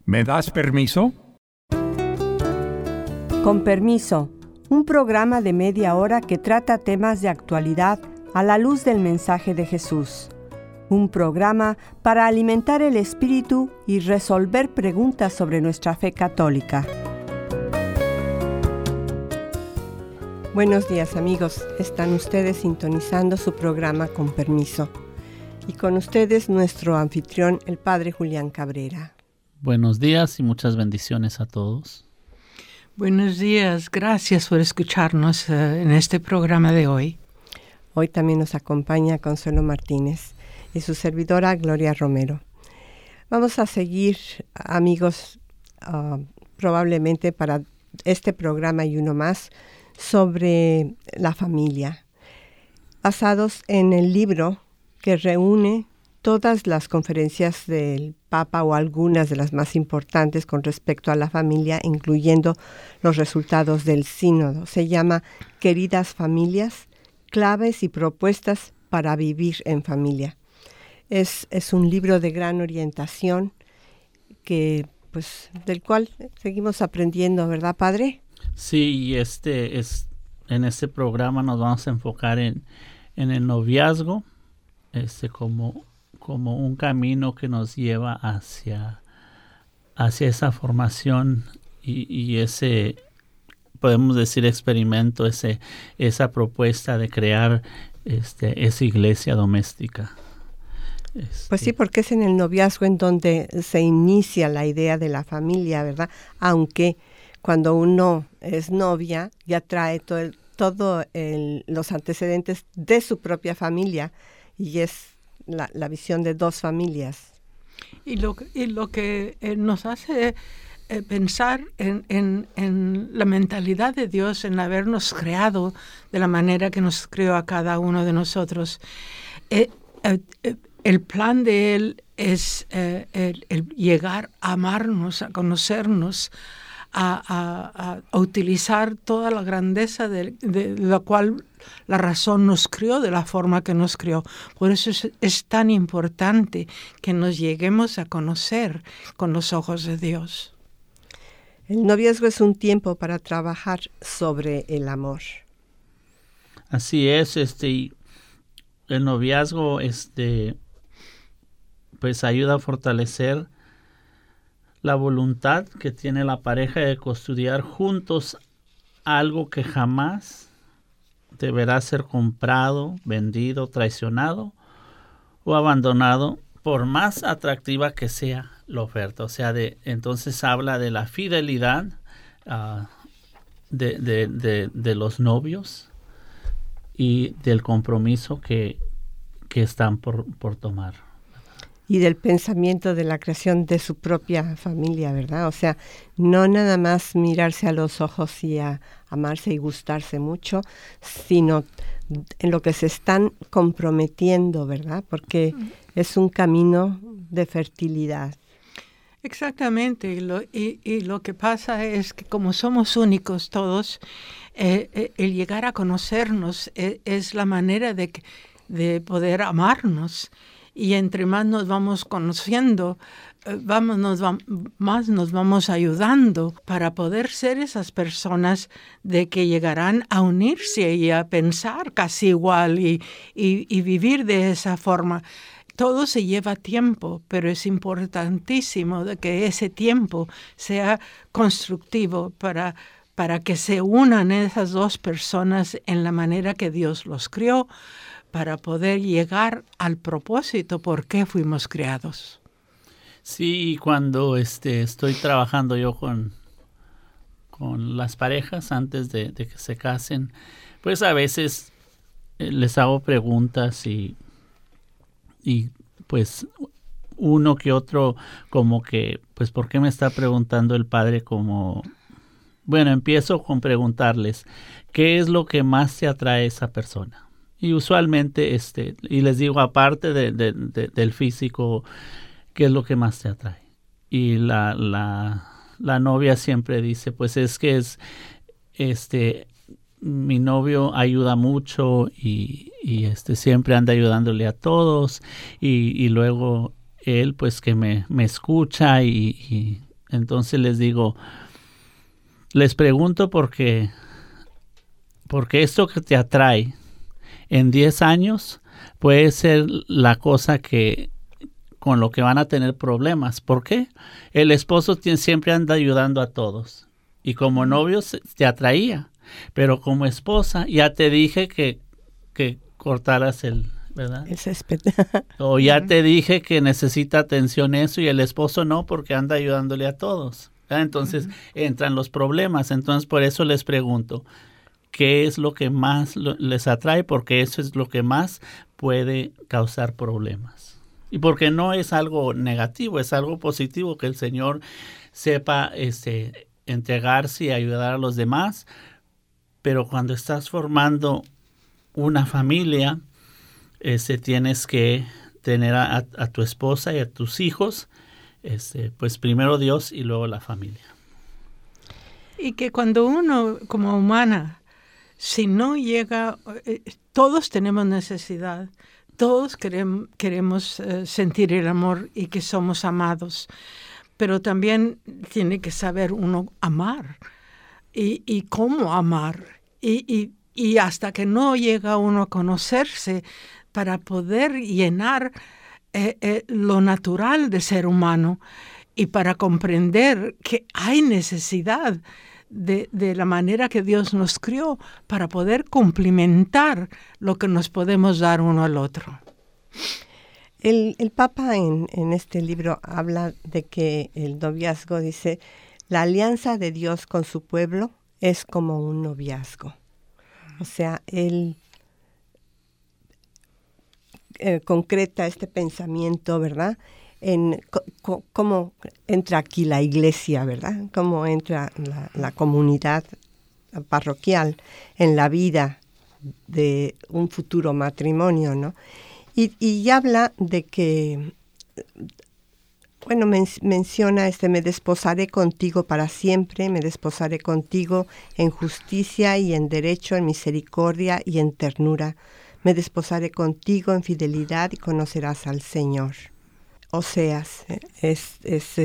¿Me das permiso? Con permiso, un programa de media hora que trata temas de actualidad a la luz del mensaje de Jesús. Un programa para alimentar el espíritu y resolver preguntas sobre nuestra fe católica. Buenos días, amigos. Están ustedes sintonizando su programa Con Permiso. Y con ustedes nuestro anfitrión, el Padre Julián Cabrera. Buenos días y muchas bendiciones a todos. Buenos días, gracias por escucharnos en este programa de hoy. Hoy también nos acompaña Consuelo Martínez y su servidora Gloria Romero. Vamos a seguir, amigos, probablemente para este programa y uno más, sobre la familia, basados en el libro que reúne todas las conferencias del Papa o algunas de las más importantes con respecto a la familia, incluyendo los resultados del sínodo. Se llama Queridas Familias, claves y propuestas para vivir en familia. Es un libro de gran orientación del cual seguimos aprendiendo, ¿verdad, Padre? Sí, en este programa nos vamos a enfocar en el noviazgo, como un camino que nos lleva hacia esa formación y ese, podemos decir, experimento, esa propuesta de crear esa iglesia doméstica. Pues sí, porque es en el noviazgo en donde se inicia la idea de la familia, ¿verdad? Aunque cuando uno es novia ya trae todos los antecedentes de su propia familia y es la visión de dos familias. Y lo que nos hace pensar en la mentalidad de Dios, en habernos creado de la manera que nos creó a cada uno de nosotros. El plan de Él es el llegar a amarnos, a conocernos, a utilizar toda la grandeza de la cual la razón nos crió de la forma que nos crió. Por eso es tan importante que nos lleguemos a conocer con los ojos de Dios. El noviazgo es un tiempo para trabajar sobre el amor. Así es, el noviazgo pues ayuda a fortalecer la voluntad que tiene la pareja de custodiar juntos algo que jamás deberá ser comprado, vendido, traicionado o abandonado, por más atractiva que sea la oferta. O sea, entonces habla de la fidelidad de los novios y del compromiso que están por tomar. Y del pensamiento de la creación de su propia familia, ¿verdad? O sea, no nada más mirarse a los ojos y a amarse y gustarse mucho, sino en lo que se están comprometiendo, ¿verdad? Porque es un camino de fertilidad. Exactamente, y lo que pasa es que como somos únicos todos, el llegar a conocernos es la manera de poder amarnos. Y entre más nos vamos conociendo, más nos vamos ayudando para poder ser esas personas de que llegarán a unirse y a pensar casi igual y vivir de esa forma. Todo se lleva tiempo, pero es importantísimo de que ese tiempo sea constructivo para que se unan esas dos personas en la manera que Dios los crió, para poder llegar al propósito por qué fuimos creados. Sí, cuando estoy trabajando yo con las parejas antes de que se casen, pues a veces les hago preguntas y pues uno que otro como que, pues ¿por qué me está preguntando el padre? Como, bueno, empiezo con preguntarles, ¿qué es lo que más te atrae a esa persona? Y usualmente, y les digo, aparte del físico, ¿qué es lo que más te atrae? Y la novia siempre dice, pues es que mi novio ayuda mucho y siempre anda ayudándole a todos y luego él pues que me escucha y Entonces les pregunto porque esto que te atrae en 10 años puede ser la cosa con lo que van a tener problemas. ¿Por qué? El esposo siempre anda ayudando a todos. Y como novio te atraía. Pero como esposa ya te dije que cortaras ¿verdad? El césped. O ya te dije que necesita atención eso y el esposo no porque anda ayudándole a todos. ¿Verdad? Entonces entran los problemas. Entonces por eso les pregunto, ¿qué es lo que más les atrae? Porque eso es lo que más puede causar problemas. Y porque no es algo negativo, es algo positivo que el Señor sepa entregarse y ayudar a los demás. Pero cuando estás formando una familia, tienes que tener a tu esposa y a tus hijos, pues primero Dios y luego la familia. Y que cuando uno, como humana, si no llega, todos tenemos necesidad, todos queremos sentir el amor y que somos amados, pero también tiene que saber uno amar y cómo amar. Y hasta que no llega uno a conocerse para poder llenar lo natural de ser humano y para comprender que hay necesidad de la manera que Dios nos crió para poder complementar lo que nos podemos dar uno al otro. El Papa en este libro habla de que el noviazgo, dice, la alianza de Dios con su pueblo es como un noviazgo. O sea, él concreta este pensamiento, ¿verdad? En cómo entra aquí la iglesia, ¿verdad? Cómo entra la comunidad parroquial en la vida de un futuro matrimonio, ¿no? Y habla de que, bueno, menciona me desposaré contigo para siempre, me desposaré contigo en justicia y en derecho, en misericordia y en ternura. Me desposaré contigo en fidelidad y conocerás al Señor. Oseas, es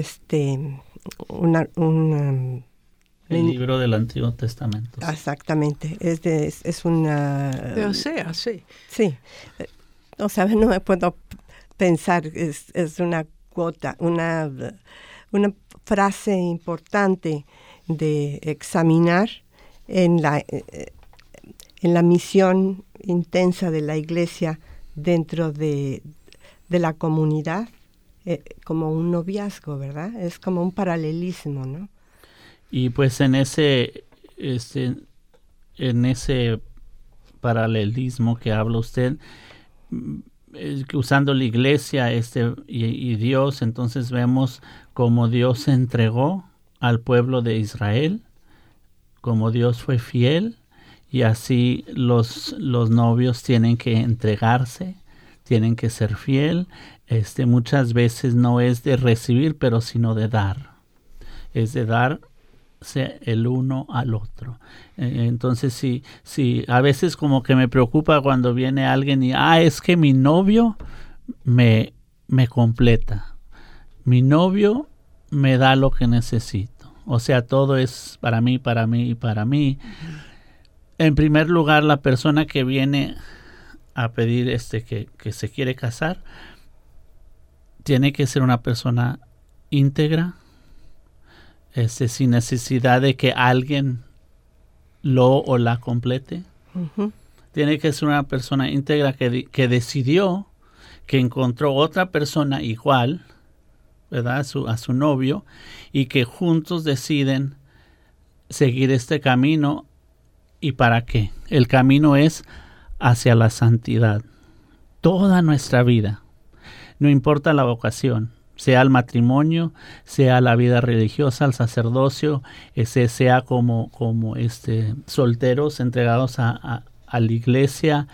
el libro del Antiguo Testamento. Sí. Exactamente, es una... De Oseas, sí. Sí, o sea, no me puedo pensar, es una cuota, una frase importante de examinar en la misión intensa de la Iglesia dentro de la comunidad, como un noviazgo, ¿verdad? Es como un paralelismo, ¿no? Y pues en ese paralelismo que habla usted, usando la iglesia y Dios, entonces vemos cómo Dios se entregó al pueblo de Israel, cómo Dios fue fiel, y así los novios tienen que entregarse, tienen que ser fiel. Muchas veces no es de recibir, pero sino de dar. Es de darse el uno al otro. Entonces, sí, a veces como que me preocupa cuando viene alguien y, es que mi novio me completa. Mi novio me da lo que necesito. O sea, todo es para mí, para mí y para mí. En primer lugar, la persona que viene a pedir que se quiere casar, tiene que ser una persona íntegra, sin necesidad de que alguien lo o la complete. Uh-huh. Tiene que ser una persona íntegra que decidió, que encontró otra persona igual, ¿verdad? A su novio, y que juntos deciden seguir este camino. ¿Y para qué? El camino es hacia la santidad. Toda nuestra vida, no importa la vocación, sea el matrimonio, sea la vida religiosa, el sacerdocio, sea como solteros entregados a la iglesia,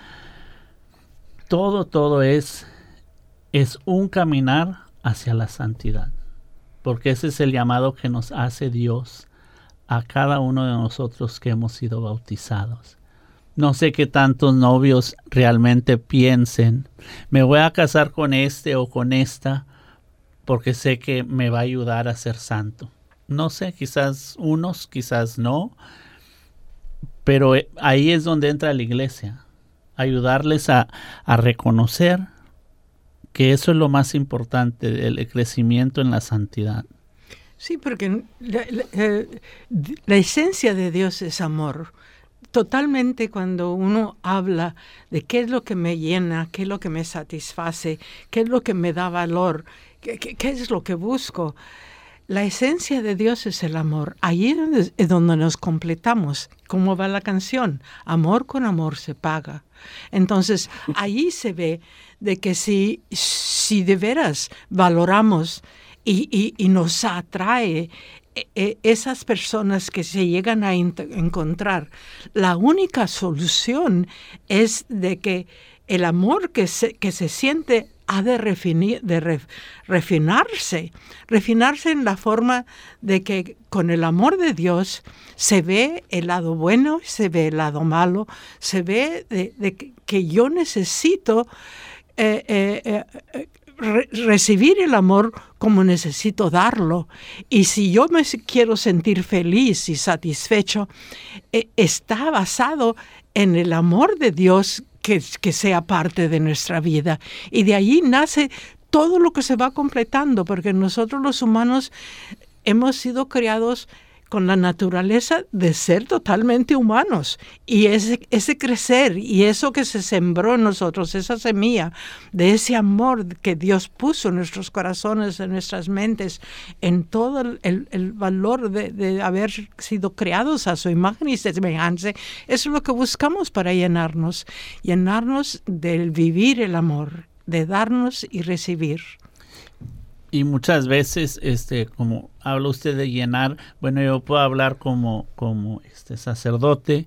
todo es un caminar hacia la santidad, porque ese es el llamado que nos hace Dios a cada uno de nosotros que hemos sido bautizados. No sé qué tantos novios realmente piensen, me voy a casar con o con esta, porque sé que me va a ayudar a ser santo. no sé, quizás unos, quizás no, pero ahí es donde entra la iglesia, ayudarles a reconocer que eso es lo más importante, el crecimiento en la santidad. Sí, porque la esencia de Dios es amor. Totalmente, cuando uno habla de qué es lo que me llena, qué es lo que me satisface, qué es lo que me da valor, qué es lo que busco, la esencia de Dios es el amor. Allí es donde nos completamos. ¿Cómo va la canción? Amor con amor se paga. Entonces, allí se ve de que si de veras valoramos y nos atrae esas personas que se llegan a encontrar, la única solución es de que el amor que se siente ha de refinarse en la forma de que con el amor de Dios se ve el lado bueno, se ve el lado malo, se ve de que yo necesito recibir el amor como necesito darlo. Y si yo me quiero sentir feliz y satisfecho, está basado en el amor de Dios que sea parte de nuestra vida. Y de ahí nace todo lo que se va completando, porque nosotros los humanos hemos sido creados con la naturaleza de ser totalmente humanos. Y ese crecer y eso que se sembró en nosotros, esa semilla de ese amor que Dios puso en nuestros corazones, en nuestras mentes, en todo el valor de haber sido creados a su imagen y semejanza, eso es lo que buscamos para llenarnos del vivir el amor, de darnos y recibir. Y muchas veces, como habla usted de llenar, bueno, yo puedo hablar como sacerdote.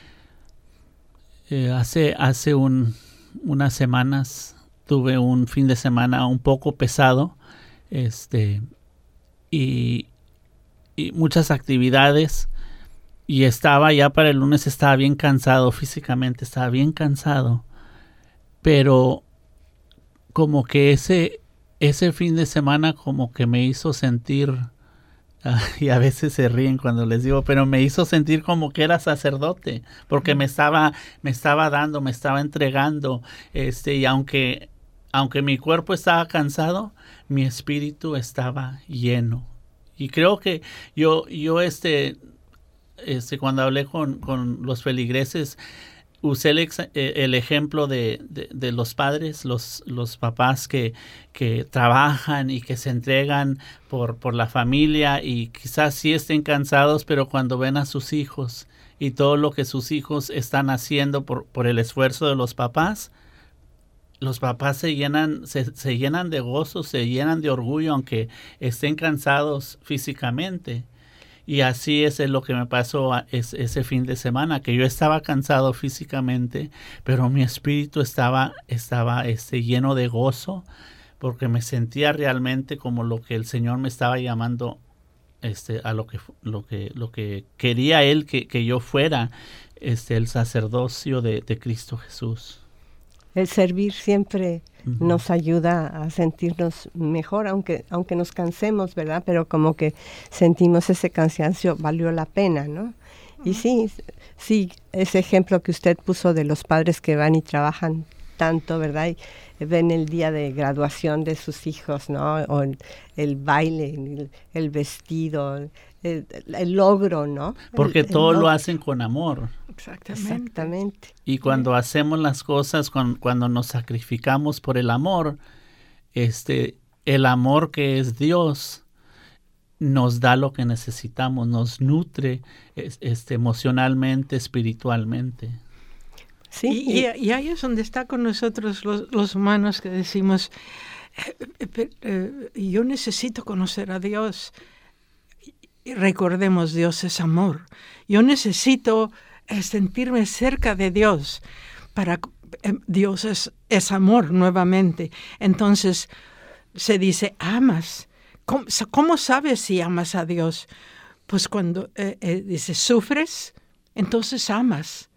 Hace unas semanas tuve un fin de semana un poco pesado, y muchas actividades, y estaba ya para el lunes, estaba bien cansado físicamente, estaba bien cansado, pero como que ese fin de semana como que me hizo sentir, y a veces se ríen cuando les digo, pero me hizo sentir como que era sacerdote, porque me estaba dando, me estaba entregando, y aunque mi cuerpo estaba cansado, mi espíritu estaba lleno. Y creo que yo cuando hablé con los feligreses, usé el ejemplo de los padres, los papás que trabajan y que se entregan por la familia, y quizás sí estén cansados, pero cuando ven a sus hijos y todo lo que sus hijos están haciendo por el esfuerzo de los papás se llenan de gozo, se llenan de orgullo, aunque estén cansados físicamente. Y así es lo que me pasó ese fin de semana, que yo estaba cansado físicamente, pero mi espíritu estaba lleno de gozo, porque me sentía realmente como lo que el Señor me estaba llamando a lo que quería Él que yo fuera, el sacerdocio de Cristo Jesús. El servir siempre nos ayuda a sentirnos mejor, aunque nos cansemos, ¿verdad? Pero como que sentimos ese cansancio, valió la pena, ¿no? Y sí, ese ejemplo que usted puso de los padres que van y trabajan tanto, ¿verdad? Y ven el día de graduación de sus hijos, ¿no? O el baile, el vestido, el logro, ¿no? Porque todo lo hacen con amor. Exactamente. Y cuando hacemos las cosas, cuando nos sacrificamos por el amor, el amor que es Dios nos da lo que necesitamos, nos nutre emocionalmente, espiritualmente. Sí. Y ahí es donde está con nosotros los humanos, que decimos, yo necesito conocer a Dios. Y recordemos, Dios es amor. Yo necesito sentirme cerca de Dios. Dios es amor nuevamente. Entonces se dice, amas. ¿Cómo sabes si amas a Dice, sufres, entonces amas.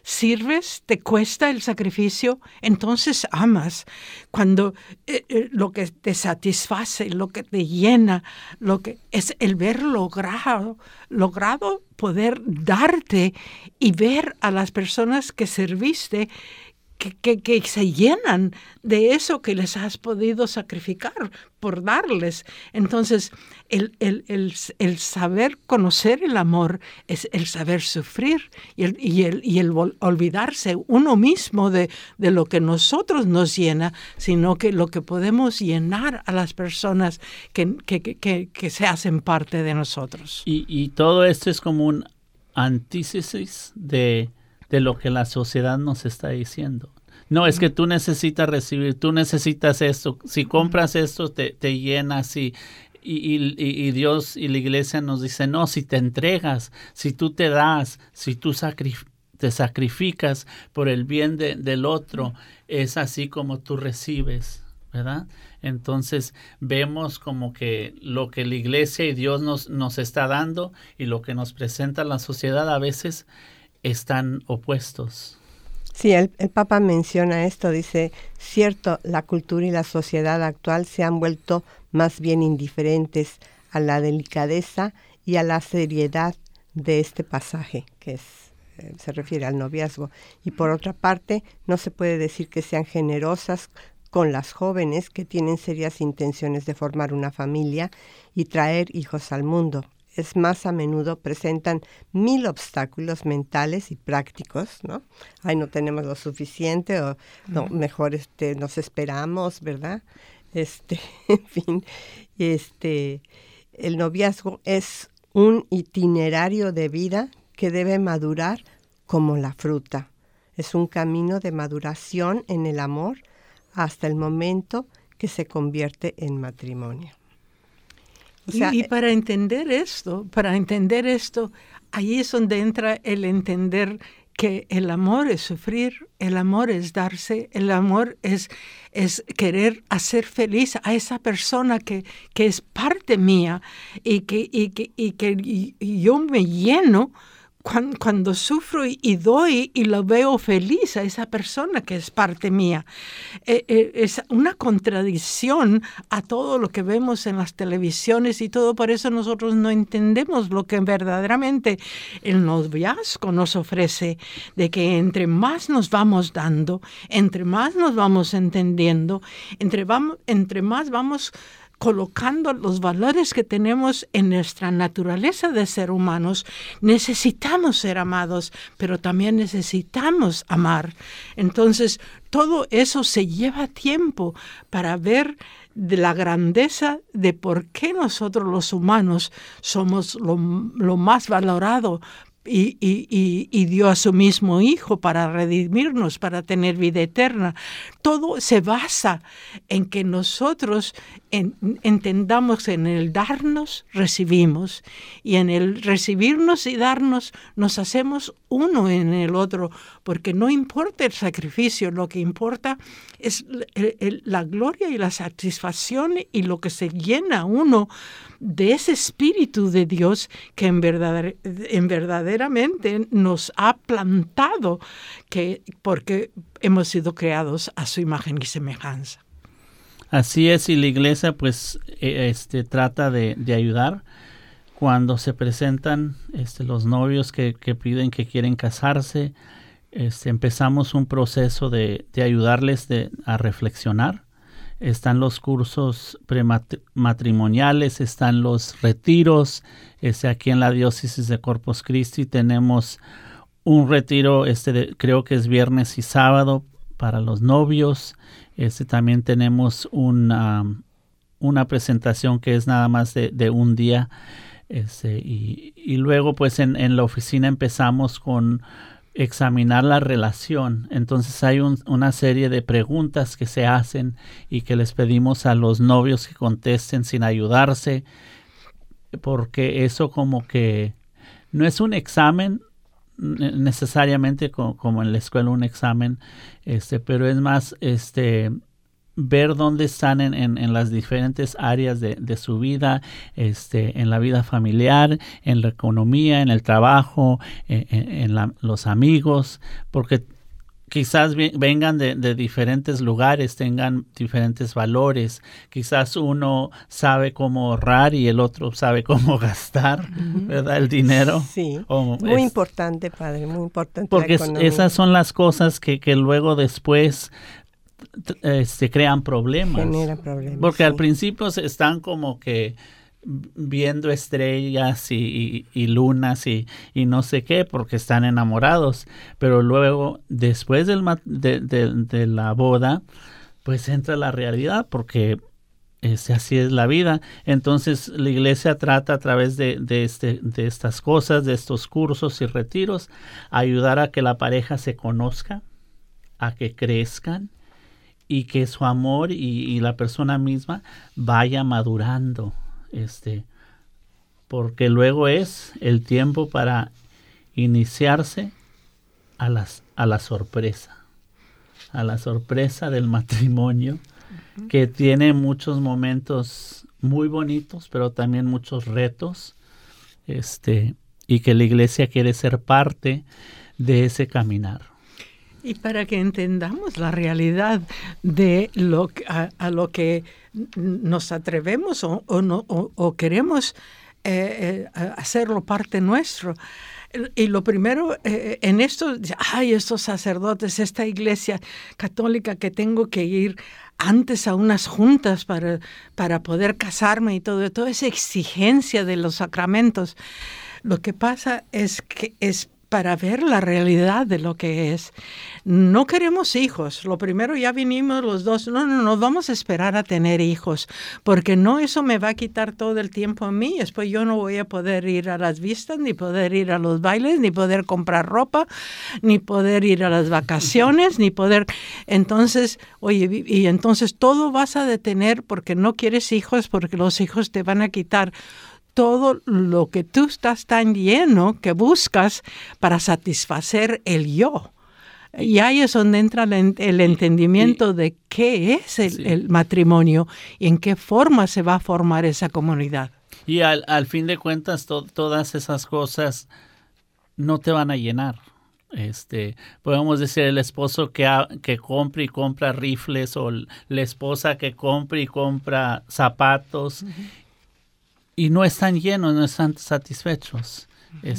sirves, te cuesta el sacrificio, entonces amas. Cuando lo que te satisface, lo que te llena, lo que es el ver logrado poder darte y ver a las personas que serviste que se llenan de eso que les has podido sacrificar por darles. Entonces, el saber conocer el amor es el saber sufrir y el olvidarse uno mismo de lo que nosotros nos llena, sino que lo que podemos llenar a las personas que se hacen parte de nosotros. Y todo esto es como un antítesis de lo que la sociedad nos está diciendo. No, es que tú necesitas recibir, tú necesitas esto. Si compras esto, te llenas y Dios y la iglesia nos dice, no, si te entregas, si tú te das, si tú te sacrificas por el bien del otro, es así como tú recibes, ¿verdad? Entonces vemos como que lo que la iglesia y Dios nos está dando y lo que nos presenta la sociedad a veces están opuestos. Sí, el Papa menciona esto, dice, cierto, la cultura y la sociedad actual se han vuelto más bien indiferentes a la delicadeza y a la seriedad de este pasaje, que se refiere al noviazgo. Y por otra parte, no se puede decir que sean generosas con las jóvenes que tienen serias intenciones de formar una familia y traer hijos al mundo. Es más, a menudo presentan 1000 obstáculos mentales y prácticos, ¿no? Ay, no tenemos lo suficiente, o no, mejor nos esperamos, ¿verdad? En fin, el noviazgo es un itinerario de vida que debe madurar como la fruta. Es un camino de maduración en el amor hasta el momento que se convierte en matrimonio. O sea, y para entender esto, ahí es donde entra el entender que el amor es sufrir, el amor es darse, el amor es querer hacer feliz a esa persona que es parte mía y que yo me lleno cuando sufro y doy y lo veo feliz a esa persona que es parte mía. Es una contradicción a todo lo que vemos en las televisiones y todo, por eso nosotros no entendemos lo que verdaderamente el noviazgo nos ofrece, de que entre más nos vamos dando, entre más nos vamos entendiendo, entre más vamos colocando los valores que tenemos en nuestra naturaleza de ser humanos, necesitamos ser amados, pero también necesitamos amar. Entonces, todo eso se lleva tiempo para ver de la grandeza de por qué nosotros los humanos somos lo más valorado. Y dio a su mismo Hijo para redimirnos, para tener vida eterna. Todo se basa en que nosotros entendamos en el darnos, recibimos, y en el recibirnos y darnos nos hacemos uno en el otro, porque no importa el sacrificio, lo que importa es la gloria y la satisfacción y lo que se llena uno de ese Espíritu de Dios que verdaderamente nos ha plantado, porque hemos sido creados a su imagen y semejanza. Así es, y la iglesia pues trata de ayudar cuando se presentan los novios que piden que quieren casarse. Empezamos un proceso de ayudarles a reflexionar. Están los cursos prematrimoniales, están los retiros. Aquí en la diócesis de Corpus Christi tenemos un retiro, creo que es viernes y sábado para los novios. También tenemos una presentación que es nada más de un día. Y luego pues en la oficina empezamos con examinar la relación. Entonces hay una serie de preguntas que se hacen y que les pedimos a los novios que contesten sin ayudarse, porque eso como que no es un examen necesariamente como en la escuela un examen, pero es más ver dónde están en las diferentes áreas de su vida, en la vida familiar, en la economía, en el trabajo, los amigos, porque quizás vengan de diferentes lugares, tengan diferentes valores. Quizás uno sabe cómo ahorrar y el otro sabe cómo gastar, ¿verdad? El dinero. Sí, muy importante, padre, muy importante. Porque esas son las cosas que luego después crean problemas. Genera problemas. Porque al principio se están como que viendo estrellas y lunas y no sé qué, porque están enamorados, pero luego después de la boda pues entra la realidad, porque así es la vida. Entonces la iglesia trata a través de estas cosas, de estos cursos y retiros, ayudar a que la pareja se conozca, a que crezcan y que su amor y la persona misma vaya madurando. Porque luego es el tiempo para iniciarse a la sorpresa del matrimonio, que tiene muchos momentos muy bonitos, pero también muchos retos, y que la iglesia quiere ser parte de ese caminar. Y para que entendamos la realidad de a lo que nos atrevemos o queremos hacerlo parte nuestro. Y lo primero, en esto, estos sacerdotes, esta iglesia católica que tengo que ir antes a unas juntas para poder casarme y toda esa exigencia de los sacramentos. Lo que pasa es que es para ver la realidad de lo que es. No queremos hijos. Lo primero, ya vinimos los dos. No, vamos a esperar a tener hijos, porque eso me va a quitar todo el tiempo a mí. Después yo no voy a poder ir a las vistas, ni poder ir a los bailes, ni poder comprar ropa, ni poder ir a las vacaciones, ni poder... Entonces, entonces todo vas a detener porque no quieres hijos, porque los hijos te van a quitar todo lo que tú estás tan lleno que buscas para satisfacer el yo. Y ahí es donde entra el entendimiento de qué es el matrimonio y en qué forma se va a formar esa comunidad. Y al fin de cuentas, todas esas cosas no te van a llenar. Podemos decir el esposo que compra y compra rifles, o la esposa que compra y compra zapatos, y no están llenos, no están satisfechos,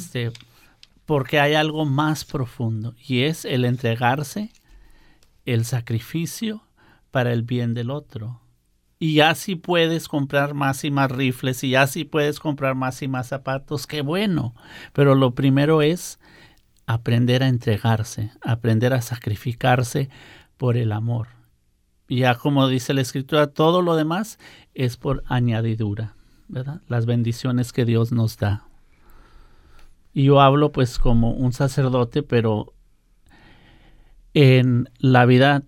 porque hay algo más profundo, y es el entregarse, el sacrificio para el bien del otro. Y ya si puedes comprar más y más rifles, y ya si puedes comprar más y más zapatos, qué bueno. Pero lo primero es aprender a entregarse, aprender a sacrificarse por el amor. Y ya como dice la Escritura, todo lo demás es por añadidura, ¿verdad? Las bendiciones que Dios nos da. Y yo hablo pues como un sacerdote, pero en la vida,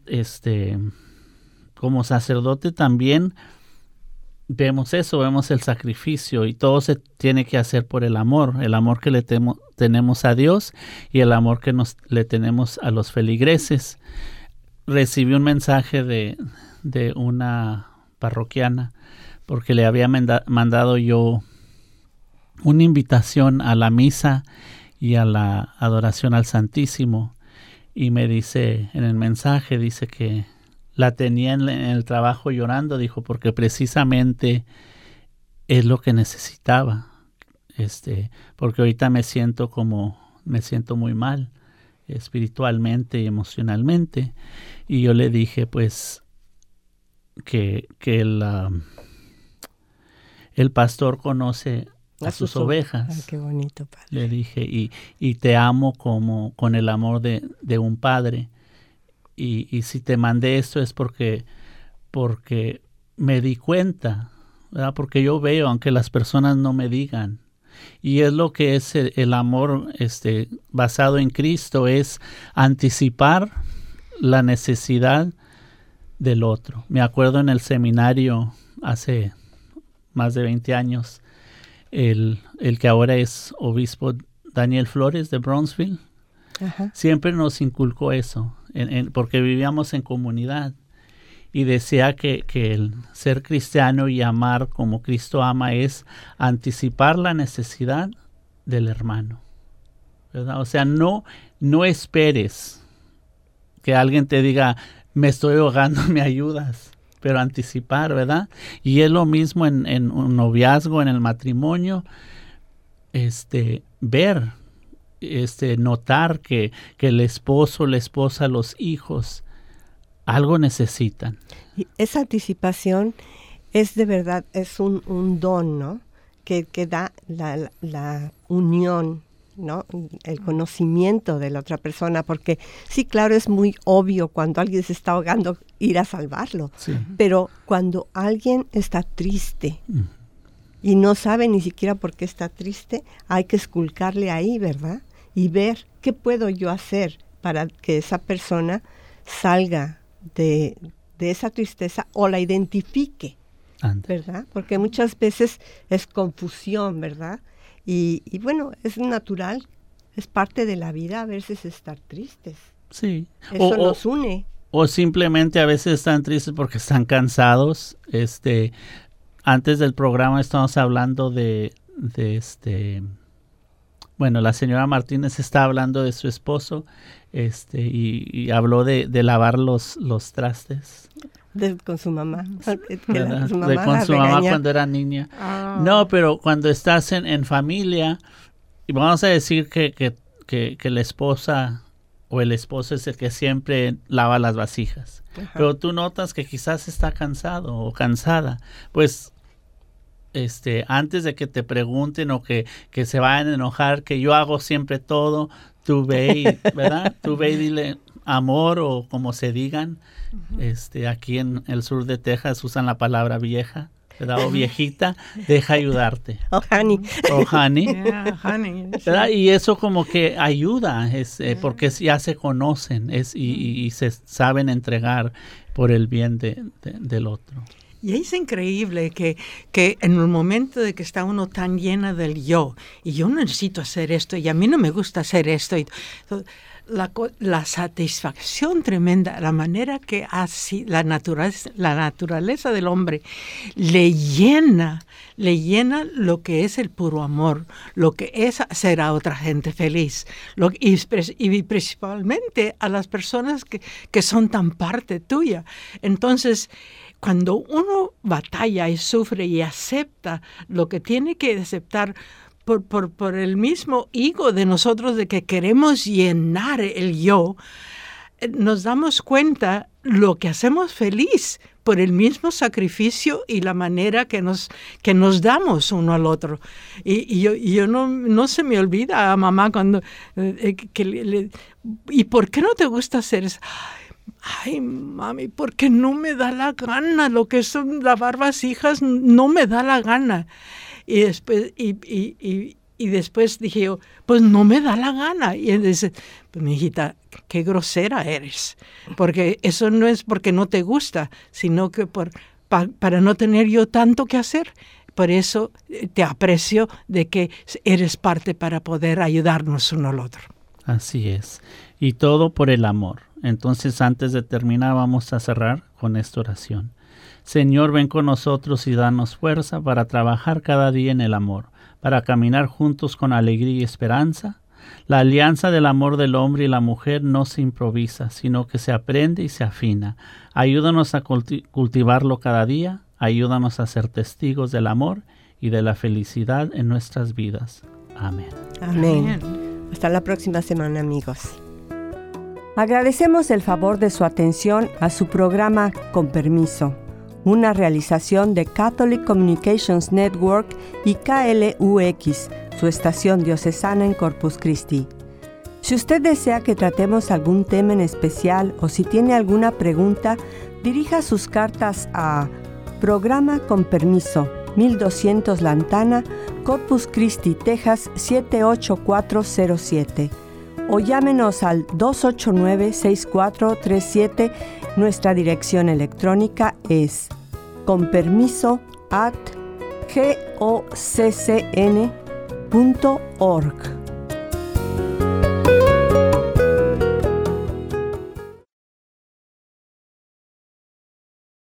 como sacerdote también vemos eso, vemos el sacrificio, y todo se tiene que hacer por el amor que le tenemos a Dios y el amor que le tenemos a los feligreses. Recibí un mensaje de una parroquiana, porque le había mandado yo una invitación a la misa y a la adoración al Santísimo, y me dice en el mensaje, dice que la tenía en el trabajo llorando, dijo, porque precisamente es lo que necesitaba, porque ahorita me siento muy mal espiritualmente y emocionalmente. Y yo le dije pues que el pastor conoce a sus ovejas. Ay, qué bonito, padre. Le dije, y te amo con el amor de un padre. Y si te mandé esto es porque me di cuenta, ¿verdad? Porque yo veo, aunque las personas no me digan. Y es lo que es el amor basado en Cristo, es anticipar la necesidad del otro. Me acuerdo en el seminario hace más de 20 años, el que ahora es obispo, Daniel Flores de Brownsville, siempre nos inculcó eso, porque vivíamos en comunidad, y decía que el ser cristiano y amar como Cristo ama es anticipar la necesidad del hermano, ¿verdad? O sea, no esperes que alguien te diga, me estoy ahogando, me ayudas, pero anticipar, ¿verdad? Y es lo mismo en un noviazgo, en el matrimonio, ver, notar que el esposo, la esposa, los hijos, algo necesitan. Y esa anticipación es de verdad, es un don, ¿no? Que da la unión, ¿no? El conocimiento de la otra persona, porque sí, claro, es muy obvio cuando alguien se está ahogando ir a salvarlo, Sí. pero cuando alguien está triste y no sabe ni siquiera por qué está triste, hay que esculcarle ahí, ¿verdad? Y ver qué puedo yo hacer para que esa persona salga de esa tristeza o la identifique, ¿verdad? Porque muchas veces es confusión, ¿verdad? Y bueno, es natural, es parte de la vida a veces estar tristes. Sí. Eso nos une. O simplemente a veces están tristes porque están cansados. Antes del programa estamos hablando bueno, la señora Martínez está hablando de su esposo, y habló de lavar los trastes. Con su mamá. Con su mamá cuando era niña. Oh. No, pero cuando estás en familia, y vamos a decir que la esposa o el esposo es el que siempre lava las vasijas. Ajá. Pero tú notas que quizás está cansado o cansada, pues antes de que te pregunten o que se vayan a enojar, que yo hago siempre todo, tú ve, ¿verdad? Tú ve y dile amor o como se digan. Aquí en el sur de Texas usan la palabra vieja, ¿verdad? O viejita, deja ayudarte. O honey. O honey. Yeah, honey. ¿Verdad? Y eso como que ayuda, porque ya se conocen y se saben entregar por el bien del otro. Y es increíble que en el momento de que está uno tan llena del yo, y yo necesito hacer esto, y a mí no me gusta hacer esto, y la satisfacción tremenda, la manera que así la naturaleza del hombre le llena lo que es el puro amor, lo que es hacer a otra gente feliz, y principalmente a las personas que son tan parte tuya. Entonces, cuando uno batalla y sufre y acepta lo que tiene que aceptar por el mismo ego de nosotros, de que queremos llenar el yo, nos damos cuenta lo que hacemos feliz por el mismo sacrificio y la manera que nos damos uno al otro. Y yo no se me olvida a mamá cuando ¿y por qué no te gusta hacer eso? Ay, mami, porque no me da la gana, lo que son lavar vasijas no me da la gana. Y después dije yo, pues no me da la gana. Y él dice, pues mi hijita, qué grosera eres, porque eso no es porque no te gusta, sino que para no tener yo tanto que hacer. Por eso te aprecio de que eres parte para poder ayudarnos uno al otro. Así es. Y todo por el amor. Entonces, antes de terminar, vamos a cerrar con esta oración. Señor, ven con nosotros y danos fuerza para trabajar cada día en el amor, para caminar juntos con alegría y esperanza. La alianza del amor del hombre y la mujer no se improvisa, sino que se aprende y se afina. Ayúdanos a cultivarlo cada día. Ayúdanos a ser testigos del amor y de la felicidad en nuestras vidas. Amén. Amén. Hasta la próxima semana, amigos. Agradecemos el favor de su atención a su programa Con Permiso, una realización de Catholic Communications Network y KLUX, su estación diocesana en Corpus Christi. Si usted desea que tratemos algún tema en especial o si tiene alguna pregunta, dirija sus cartas a Programa Con Permiso, 1200 Lantana, Corpus Christi, Texas 78407. O llámenos al 289-6437. Nuestra dirección electrónica es conpermiso@goccn.org.